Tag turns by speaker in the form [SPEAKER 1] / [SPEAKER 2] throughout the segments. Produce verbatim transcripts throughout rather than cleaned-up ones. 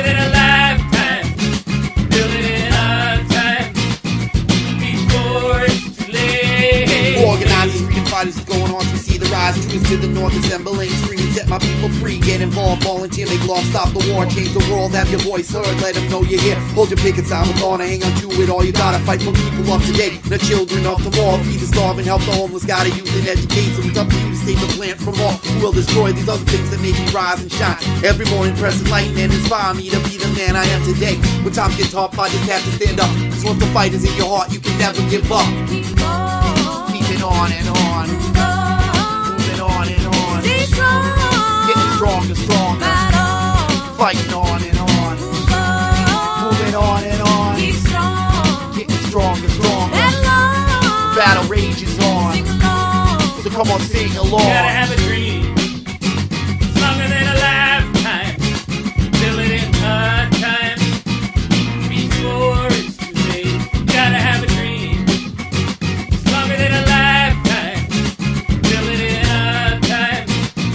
[SPEAKER 1] than a lifetime. Build it in a time before it's too late.
[SPEAKER 2] Organizers, freedom fighters is going on to see the rise. Truth to the north, assembling, screaming, set my people free. Get involved, volunteer, make law, stop the war, change the world, have your voice heard, let them know you're here. Hold your pickets, I'm gonna hang on to it all. You gotta fight for people up to date, the children of tomorrow. Feed the starving, help the homeless, gotta use and educate. So it's up to you to save the plant from all who will destroy these other things that make me rise and shine. Every morning press and light and inspire me to be the man I am today. When times get tough, I just have to stand up. Cause once the fight is in your heart, you can never give up.
[SPEAKER 3] Keep on,
[SPEAKER 2] Keeping on and on, moving on and on,
[SPEAKER 3] stay strong,
[SPEAKER 2] getting stronger, stronger,
[SPEAKER 3] fight on,
[SPEAKER 2] fighting on and on, moving on and on,
[SPEAKER 3] keep strong,
[SPEAKER 2] getting stronger, stronger.
[SPEAKER 3] that love,
[SPEAKER 2] Battle rages on,
[SPEAKER 3] sing along,
[SPEAKER 2] so come on, sing along.
[SPEAKER 1] You gotta have a dream. It's longer than a lifetime. Build it in a time before it's too late. You gotta have a dream. It's longer than a lifetime. Build it in a time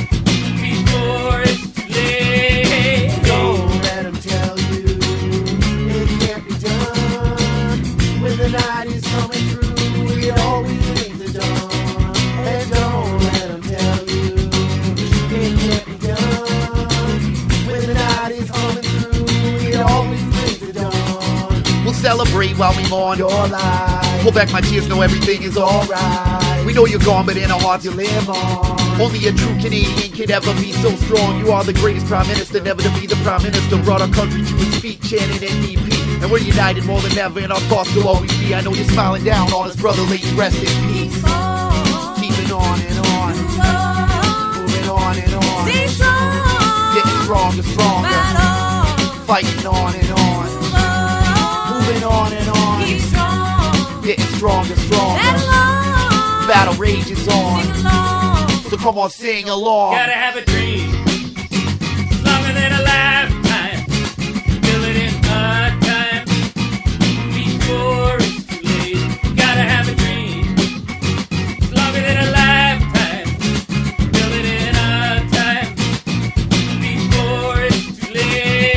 [SPEAKER 1] before it's too late.
[SPEAKER 2] Don't let them tell you it can't be done. When the night is coming through, we always things are done. And don't let them tell you it can't be done. When the night is coming through, we always things are done. We'll celebrate while we mourn your life. Pull back my tears, know everything is alright. We know you're gone, but in our hearts you live on. Only a true Canadian can ever be so strong. You are the greatest prime minister, never to be the prime minister. Brought our country to its feet, chanting N D P. And we're united more than ever, and our thoughts will always be. I know you're smiling down on us, brother, lay you rest in peace. Keeping on and on, moving on and on,
[SPEAKER 3] stay strong,
[SPEAKER 2] getting stronger, stronger,
[SPEAKER 3] fight on,
[SPEAKER 2] fighting on and on, moving on and on,
[SPEAKER 3] keep strong,
[SPEAKER 2] getting stronger, stronger.
[SPEAKER 3] that love,
[SPEAKER 2] Battle rages on,
[SPEAKER 3] sing along,
[SPEAKER 2] so come on, sing along.
[SPEAKER 1] Gotta have a dream. It's longer than a lifetime.